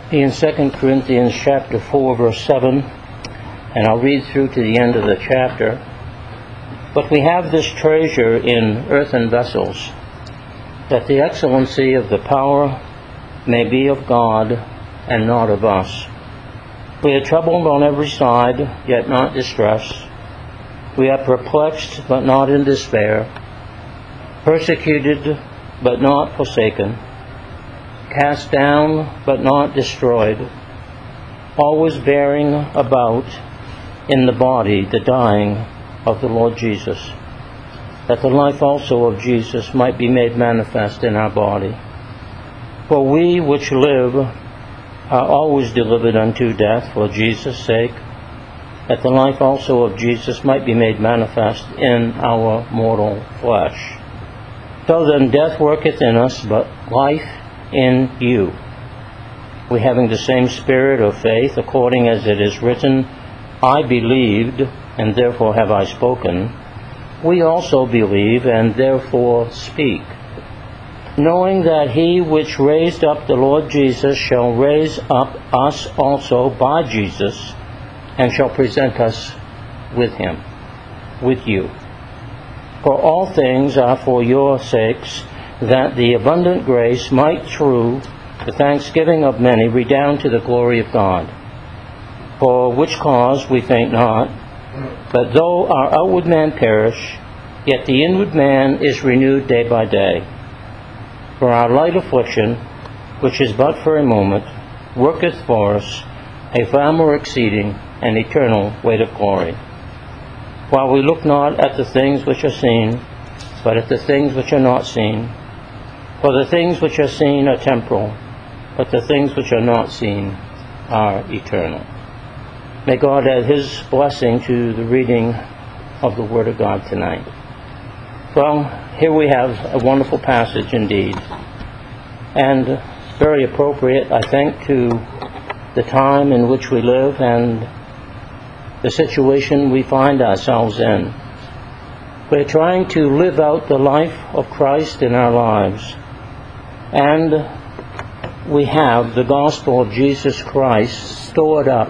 be in 2 Corinthians chapter 4, verse 7, and I'll read through to the end of the chapter. But we have this treasure in earthen vessels, that the excellency of the power may be of God and not of us. We are troubled on every side, yet not distressed. We are perplexed, but not in despair. Persecuted, but not forsaken. Cast down, but not destroyed. Always bearing about in the body the dying of the Lord Jesus, that the life also of Jesus might be made manifest in our body. For we which live are always delivered unto death for Jesus' sake, that the life also of Jesus might be made manifest in our mortal flesh. So then death worketh in us, but life in you. We having the same spirit of faith, according as it is written, I believed, and therefore have I spoken. We also believe, and therefore speak, knowing that he which raised up the Lord Jesus shall raise up us also by Jesus, and shall present us with him, with you. For all things are for your sakes, that the abundant grace might through the thanksgiving of many redound to the glory of God. For which cause we faint not, but though our outward man perish, yet the inward man is renewed day by day. For our light affliction, which is but for a moment, worketh for us a far more exceeding and eternal weight of glory. While we look not at the things which are seen, but at the things which are not seen. For the things which are seen are temporal, but the things which are not seen are eternal. May God add his blessing to the reading of the Word of God tonight. Well, here we have a wonderful passage indeed, and very appropriate, I think, to the time in which we live and the situation we find ourselves in. We're trying to live out the life of Christ in our lives, and we have the gospel of Jesus Christ stored up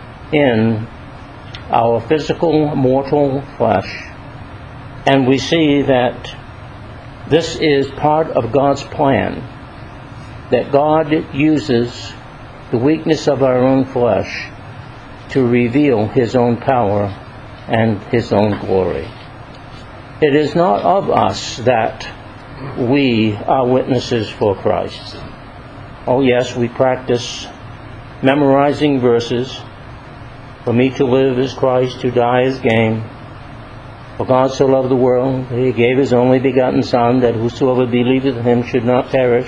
in our physical, mortal flesh. And we see that this is part of God's plan, that God uses the weakness of our own flesh to reveal his own power and his own glory. It is not of us that we are witnesses for Christ. Oh yes, we practice memorizing verses. For me to live is Christ, to die is gain. For God so loved the world, that he gave his only begotten Son, that whosoever believeth in him should not perish.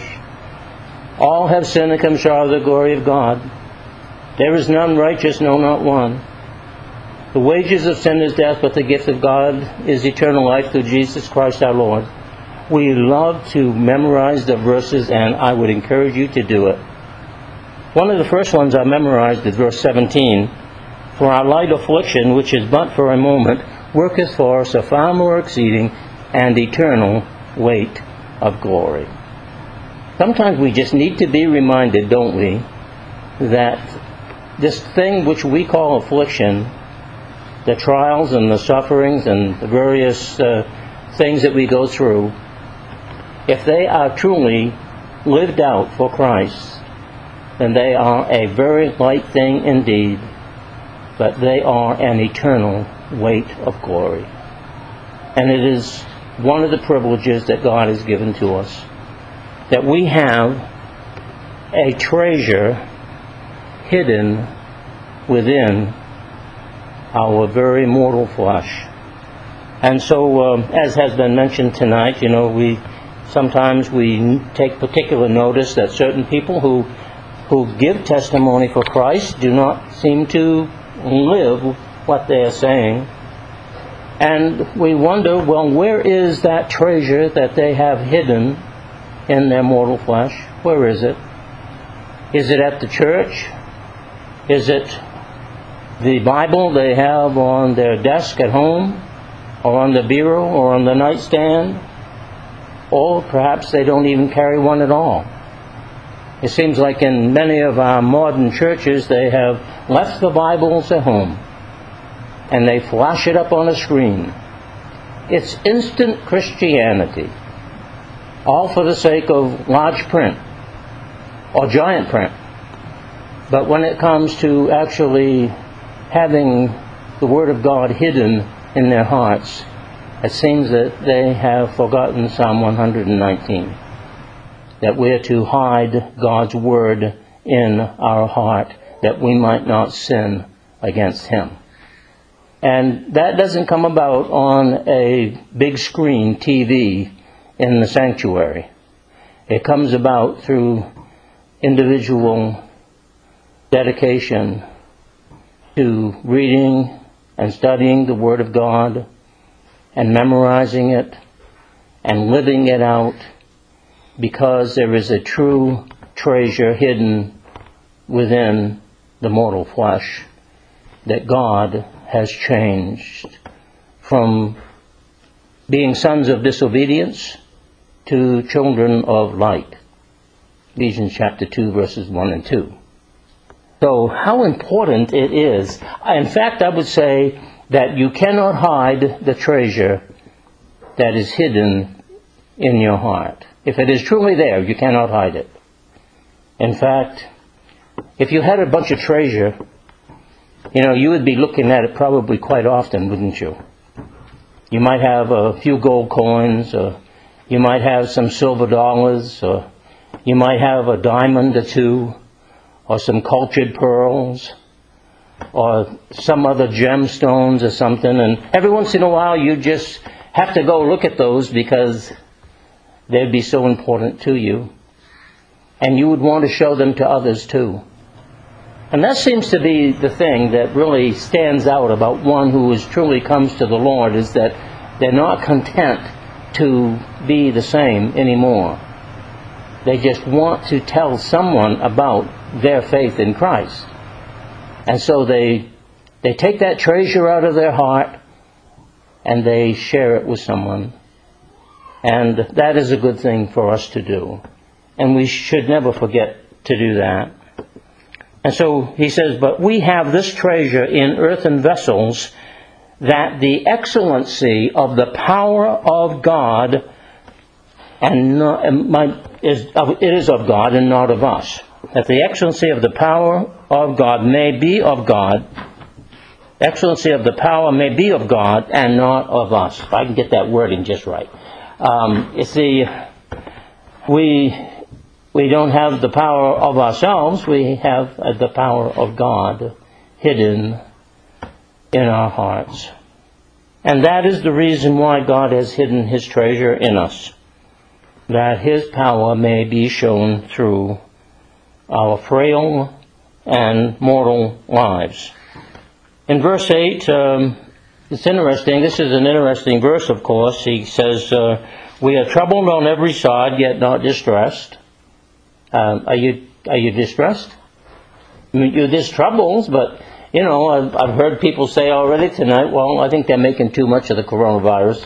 All have sinned and come short of the glory of God. There is none righteous, no, not one. The wages of sin is death, but the gift of God is eternal life through Jesus Christ our Lord. We love to memorize the verses, and I would encourage you to do it. One of the first ones I memorized is verse 17. For our light affliction, which is but for a moment, worketh for us a far more exceeding and eternal weight of glory. Sometimes we just need to be reminded, don't we, that this thing which we call affliction, the trials and the sufferings and the various things that we go through, if they are truly lived out for Christ, then they are a very light thing indeed, but they are an eternal weight of glory. And it is one of the privileges that God has given to us, that we have a treasure hidden within our very mortal flesh. And so, as has been mentioned tonight, sometimes we take particular notice that certain people who give testimony for Christ do not seem to live what they are saying. And we wonder, well, where is that treasure that they have hidden in their mortal flesh? Where is it? Is it at the church? Is it the Bible they have on their desk at home, or on the bureau, or on the nightstand? Or perhaps they don't even carry one at all. It seems like in many of our modern churches they have left the Bibles at home and they flash it up on a screen. It's instant Christianity, all for the sake of large print or giant print. But when it comes to actually having the Word of God hidden in their hearts, it seems that they have forgotten Psalm 119, that we're to hide God's Word in our heart, that we might not sin against Him. And that doesn't come about on a big screen TV in the sanctuary. It comes about through individual dedication to reading and studying the Word of God and memorizing it and living it out, because there is a true treasure hidden within the mortal flesh that God has changed from being sons of disobedience to children of light. Ephesians chapter 2, verses 1 and 2. So how important it is. In fact, I would say that you cannot hide the treasure that is hidden in your heart. If it is truly there, you cannot hide it. In fact, if you had a bunch of treasure, you would be looking at it probably quite often, wouldn't you? You might have a few gold coins, or you might have some silver dollars, or you might have a diamond or two, or some cultured pearls, or some other gemstones or something. And every once in a while you just have to go look at those because they'd be so important to you. And you would want to show them to others too. And that seems to be the thing that really stands out about one who truly comes to the Lord, is that they're not content to be the same anymore. They just want to tell someone about their faith in Christ. And so they take that treasure out of their heart and they share it with someone. And that is a good thing for us to do. And we should never forget to do that. And so he says, but we have this treasure in earthen vessels, that the excellency of the power of God it is of God and not of us. That the excellency of the power of God may be of God. Excellency of the power may be of God and not of us. If I can get that wording just right. You see, we don't have the power of ourselves. We have the power of God hidden in our hearts. And that is the reason why God has hidden His treasure in us, that His power may be shown through our frail and mortal lives. In verse 8, it's interesting. This is an interesting verse, of course. He says, we are troubled on every side, yet not distressed. Are you distressed? I mean, you're just troubled, but, I've heard people say already tonight, well, I think they're making too much of the coronavirus.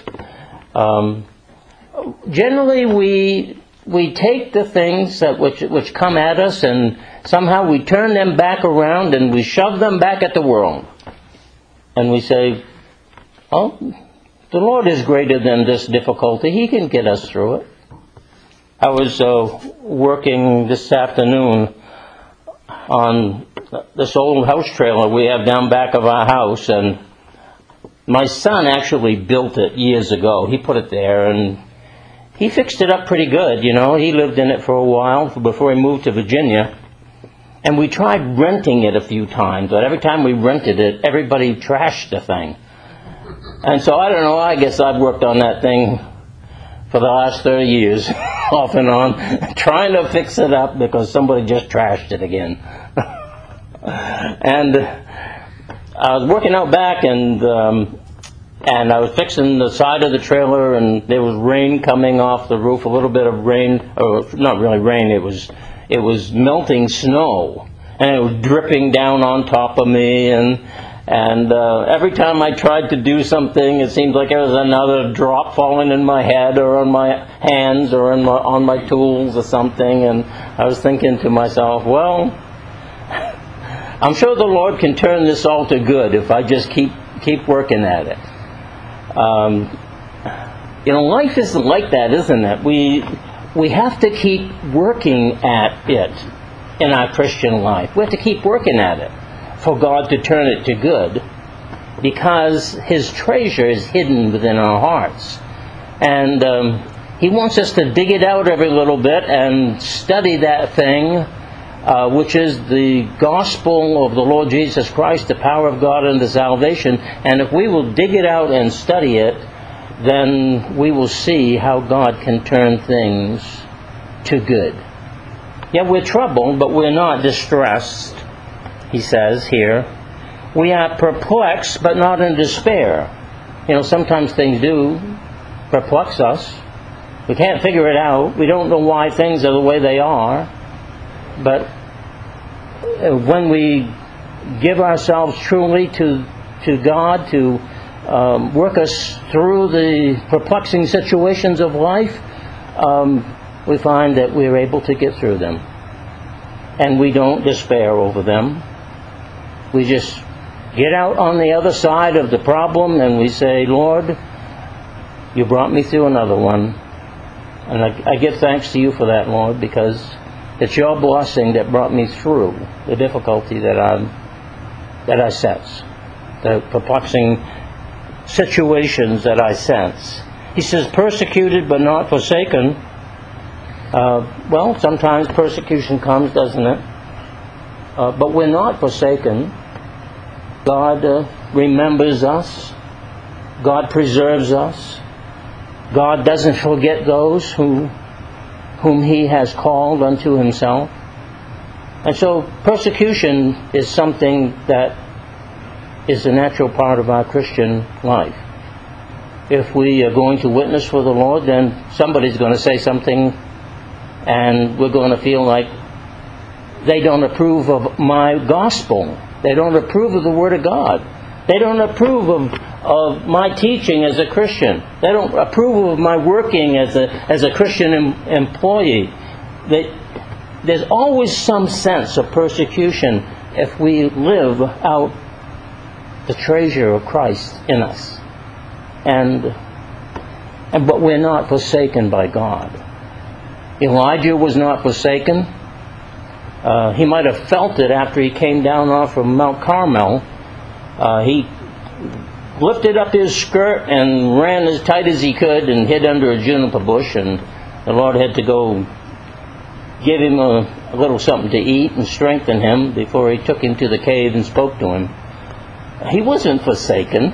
Generally, we take the things which come at us, and somehow we turn them back around and we shove them back at the world. And we say, oh, the Lord is greater than this difficulty. He can get us through it. I was working this afternoon on this old house trailer we have down back of our house, and my son actually built it years ago. He put it there, and he fixed it up pretty good, He lived in it for a while before he moved to Virginia. And we tried renting it a few times, but every time we rented it, everybody trashed the thing. And so, I don't know, I guess I've worked on that thing for the last 30 years, off and on, trying to fix it up because somebody just trashed it again. And I was working out back, and I was fixing the side of the trailer, and there was rain coming off the roof, a little bit of rain, or not really rain, it was melting snow, and it was dripping down on top of me, and And every time I tried to do something, it seemed like there was another drop falling in my head or on my hands or on my tools or something. And I was thinking to myself, well, I'm sure the Lord can turn this all to good if I just keep working at it. Life isn't like that, isn't it? We have to keep working at it in our Christian life. We have to keep working at it for God to turn it to good, because His treasure is hidden within our hearts. And He wants us to dig it out every little bit and study that thing, which is the gospel of the Lord Jesus Christ, the power of God unto salvation. And if we will dig it out and study it, then we will see how God can turn things to good. Yeah, we're troubled, but we're not distressed, he says here. We are perplexed, but not in despair. Sometimes things do perplex us. We can't figure it out. We don't know why things are the way they are. But when we give ourselves truly to God to work us through the perplexing situations of life, we find that we're able to get through them. And we don't despair over them. We just get out on the other side of the problem and we say, Lord, you brought me through another one. And I give thanks to you for that, Lord, because it's your blessing that brought me through the difficulty that I sense, the perplexing situations that I sense. He says, persecuted but not forsaken. Well, sometimes persecution comes, doesn't it? But we're not forsaken. God remembers us. God preserves us. God doesn't forget those whom He has called unto Himself. And so persecution is something that is a natural part of our Christian life. If we are going to witness for the Lord, then somebody's going to say something and we're going to feel like they don't approve of my gospel. They don't approve of the Word of God. They don't approve of my teaching as a Christian. They don't approve of my working as a Christian employee. There's always some sense of persecution if we live out the treasure of Christ in us. But we're not forsaken by God. Elijah was not forsaken. He might have felt it after he came down off of Mount Carmel. He lifted up his skirt and ran as tight as he could and hid under a juniper bush, and the Lord had to go give him a little something to eat and strengthen him before He took him to the cave and spoke to him. He wasn't forsaken.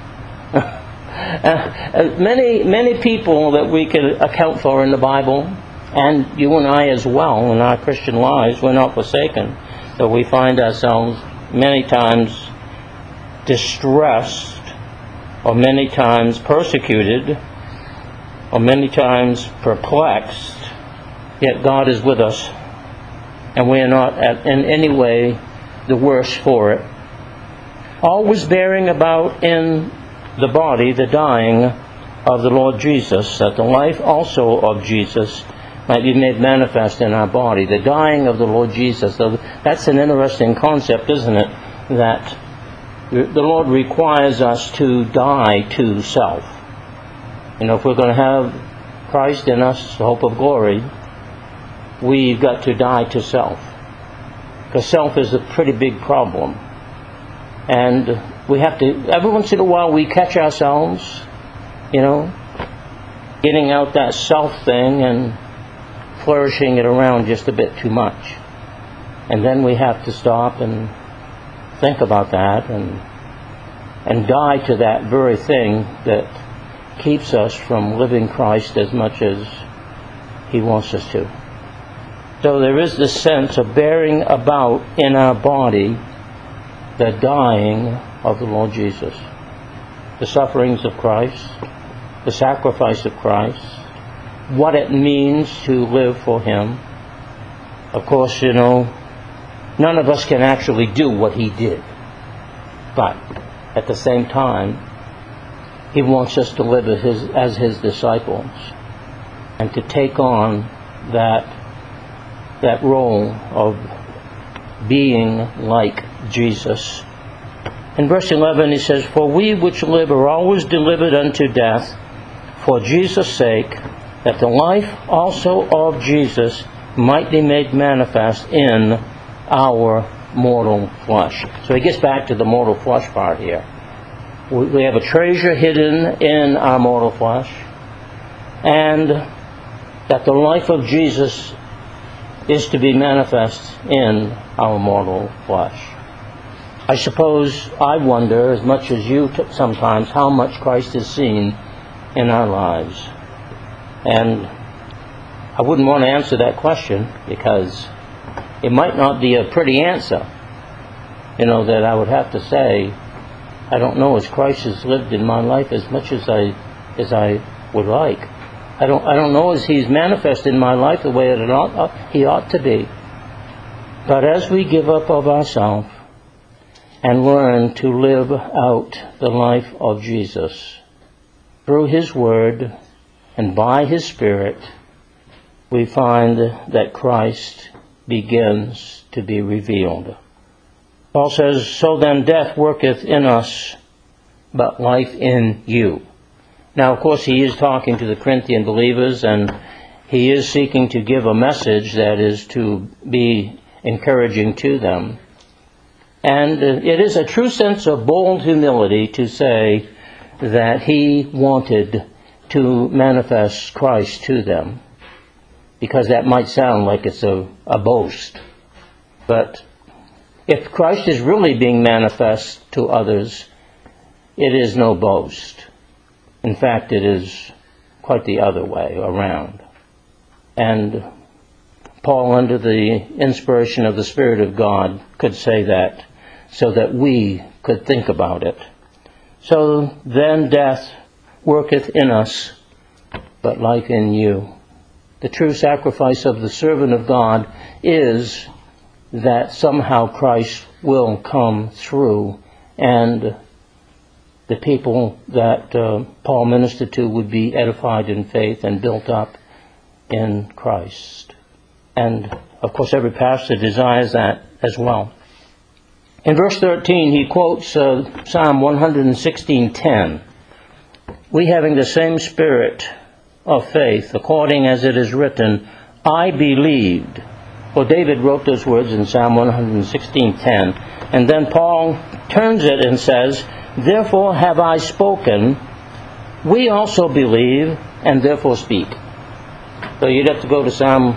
Many people that we could account for in the Bible, and you and I as well in our Christian lives, we're not forsaken. So we find ourselves many times distressed, or many times persecuted, or many times perplexed, yet God is with us, and we are not in any way the worse for it. Always bearing about in the body the dying of the Lord Jesus, that the life also of Jesus might be made manifest in our body. The dying of the Lord Jesus. So that's an interesting concept, isn't it? That the Lord requires us to die to self. If we're going to have Christ in us, the hope of glory, we've got to die to self. Because self is a pretty big problem. And we have to, every once in a while we catch ourselves, getting out that self thing and flourishing it around just a bit too much. And then we have to stop and think about that and die to that very thing that keeps us from living Christ as much as He wants us to. So there is this sense of bearing about in our body the dying of the Lord Jesus, the sufferings of Christ, the sacrifice of Christ, what it means to live for Him. Of course, none of us can actually do what He did. But at the same time, he wants us to live as his disciples and to take on that role of being like Jesus. In verse 11 he says, "For we which live are always delivered unto death for Jesus' sake, that the life also of Jesus might be made manifest in our mortal flesh." So he gets back to the mortal flesh part here. We have a treasure hidden in our mortal flesh, and that the life of Jesus is to be manifest in our mortal flesh. I suppose I wonder, as much as you sometimes, how much Christ is seen in our lives. And I wouldn't want to answer that question, because it might not be a pretty answer. That I would have to say, I don't know, as Christ has lived in my life as much as I would like. I don't know as he's manifested in my life the way that he ought to be. But as we give up of ourselves and learn to live out the life of Jesus through his word and by his Spirit, we find that Christ begins to be revealed. Paul says, "So then death worketh in us, but life in you." Now, of course, he is talking to the Corinthian believers, and he is seeking to give a message that is to be encouraging to them. And it is a true sense of bold humility to say that he wanted to manifest Christ to them, because that might sound like it's a boast. But if Christ is really being manifest to others, it is no boast. In fact, it is quite the other way around. And Paul, under the inspiration of the Spirit of God, could say that so that we could think about it. "So then death worketh in us, but life in you." The true sacrifice of the servant of God is that somehow Christ will come through, and the people that Paul ministered to would be edified in faith and built up in Christ. And, of course, every pastor desires that as well. In verse 13, he quotes Psalm 116:10. "We having the same spirit of faith, according as it is written, I believed." Well, David wrote those words in Psalm 116:10. And then Paul turns it and says, "Therefore have I spoken, we also believe, and therefore speak." So you'd have to go to Psalm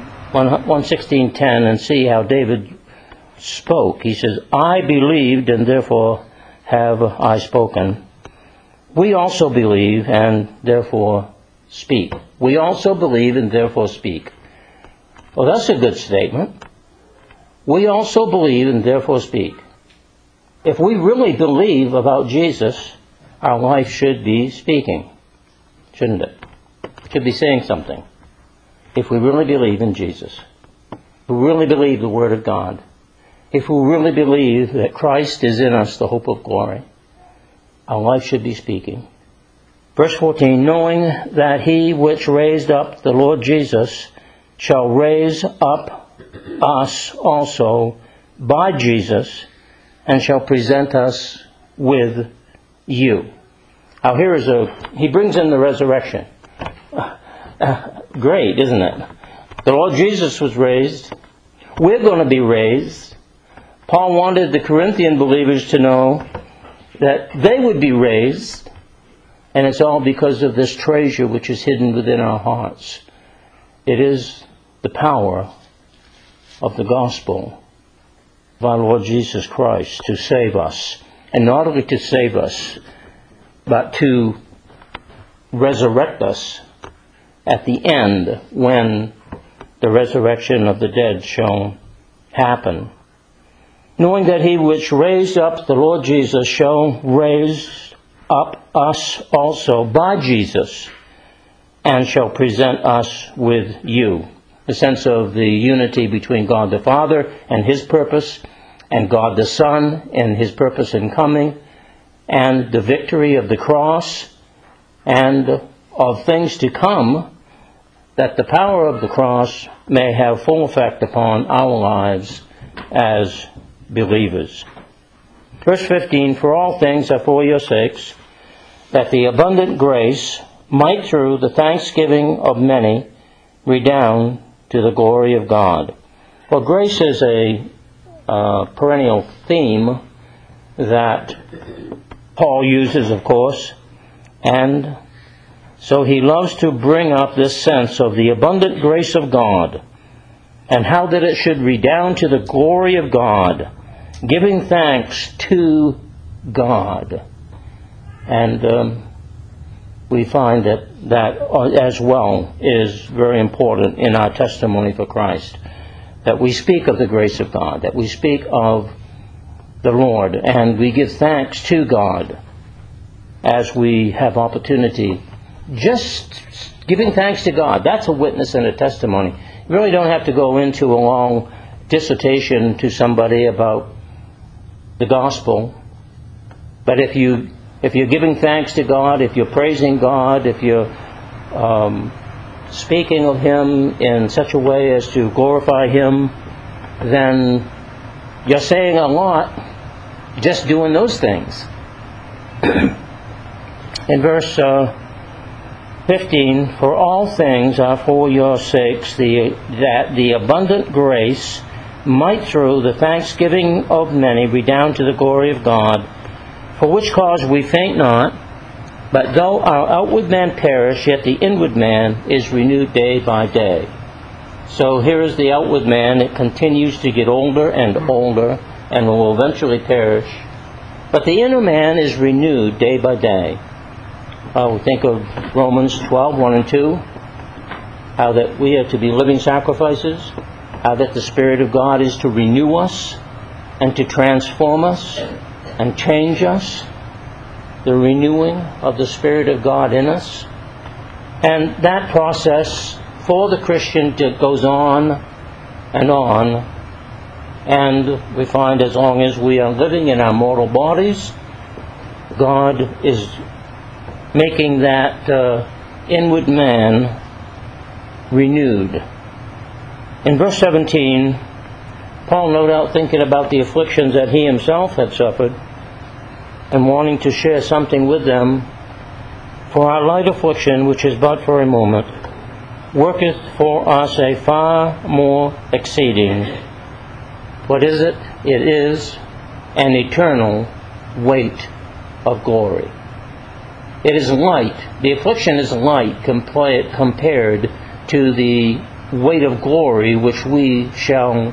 116:10 and see how David spoke. He says, "I believed, and therefore have I spoken. We also believe, and therefore speak." We also believe, and therefore speak. Well, that's a good statement. We also believe, and therefore speak. If we really believe about Jesus, our life should be speaking, shouldn't it? It should be saying something. If we really believe in Jesus, if we really believe the Word of God, if we really believe that Christ is in us, the hope of glory, our life should be speaking. Verse 14, "Knowing that he which raised up the Lord Jesus shall raise up us also by Jesus, and shall present us with you." Now he brings in the resurrection. Great, isn't it? The Lord Jesus was raised. We're going to be raised. Paul wanted the Corinthian believers to know that they would be raised, and it's all because of this treasure which is hidden within our hearts. It is the power of the gospel of our Lord Jesus Christ to save us. And not only to save us, but to resurrect us at the end, when the resurrection of the dead shall happen. "Knowing that he which raised up the Lord Jesus shall raise up us also by Jesus, and shall present us with you." The sense of the unity between God the Father and his purpose, and God the Son and His purpose in coming, and the victory of the cross, and of things to come, that the power of the cross may have full effect upon our lives as believers. Verse 15, for all things are for your sakes, that the abundant grace might through the thanksgiving of many redound to the glory of God. Well, grace is a perennial theme that Paul uses, of course, and so he loves to bring up this sense of the abundant grace of God and how that it should redound to the glory of God, giving thanks to God. And we find that as well is very important in our testimony for Christ, that we speak of the grace of God, that we speak of the Lord, and we give thanks to God as we have opportunity. Just giving thanks to God, that's a witness and a testimony. You really don't have to go into a long dissertation to somebody about the gospel, but if you're giving thanks to God, if you're praising God, if you're speaking of Him in such a way as to glorify Him, then you're saying a lot just doing those things. In verse 15, for all things are for your sakes, that the abundant grace might through the thanksgiving of many redound to the glory of God, for which cause we faint not, but though our outward man perish, yet the inward man is renewed day by day. So here is the outward man. It continues to get older and older and will eventually perish. But the inner man is renewed day by day. We think of Romans 12, 1 and 2, how that we are to be living sacrifices, how that the Spirit of God is to renew us and to transform us and change us, the renewing of the Spirit of God in us. And that process for the Christian goes on, and we find as long as we are living in our mortal bodies, God is making that inward man renewed. In verse 17, Paul, no doubt thinking about the afflictions that he himself had suffered and wanting to share something with them, for our light affliction, which is but for a moment, worketh for us a far more exceeding. What is it? It is an eternal weight of glory. It is light. The affliction is light compared to the weight of glory which we shall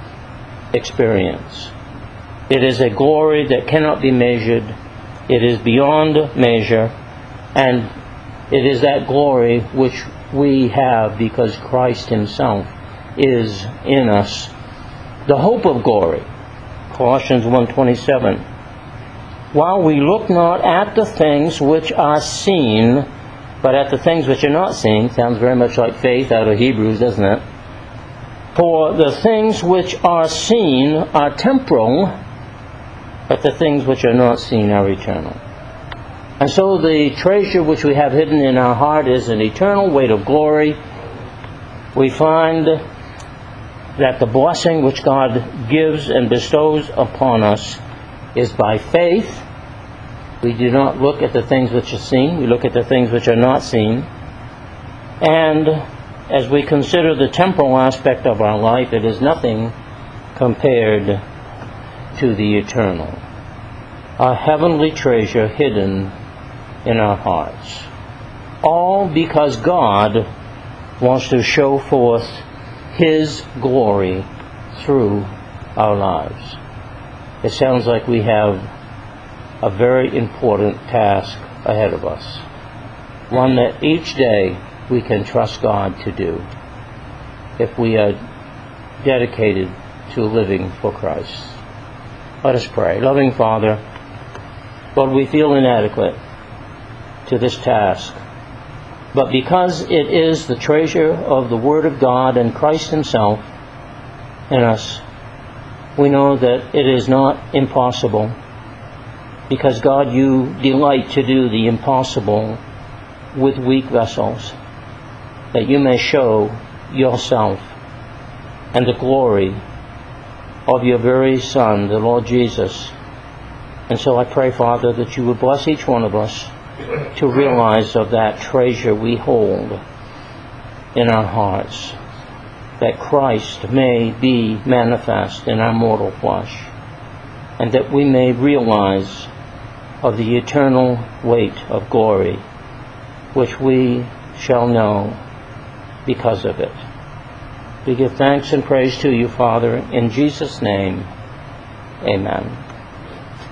experience. It is a glory that cannot be measured. It is beyond measure, and it is that glory which we have because Christ Himself is in us, the hope of glory. Colossians 1:27. While we look not at the things which are seen, but at the things which are not seen. Sounds very much like faith out of Hebrews, doesn't it? For the things which are seen are temporal, but the things which are not seen are eternal. And so the treasure which we have hidden in our heart is an eternal weight of glory. We find that the blessing which God gives and bestows upon us is by faith. We do not look at the things which are seen, we look at the things which are not seen. And as we consider the temporal aspect of our life, it is nothing compared to the eternal. A heavenly treasure hidden in our hearts. All because God wants to show forth His glory through our lives. It sounds like we have a very important task ahead of us. One that each day we can trust God to do if we are dedicated to living for Christ. Let us pray. Loving Father, Lord, we feel inadequate to this task, but because it is the treasure of the Word of God and Christ Himself in us, We know that it is not impossible, because, God, you delight to do the impossible with weak vessels, that you may show yourself and the glory of your very Son, the Lord Jesus. And so I pray, Father, that you would bless each one of us to realize of that treasure we hold in our hearts, that Christ may be manifest in our mortal flesh, and that we may realize of the eternal weight of glory, which we shall know because of it. We give thanks and praise to you, Father, in Jesus' name. Amen.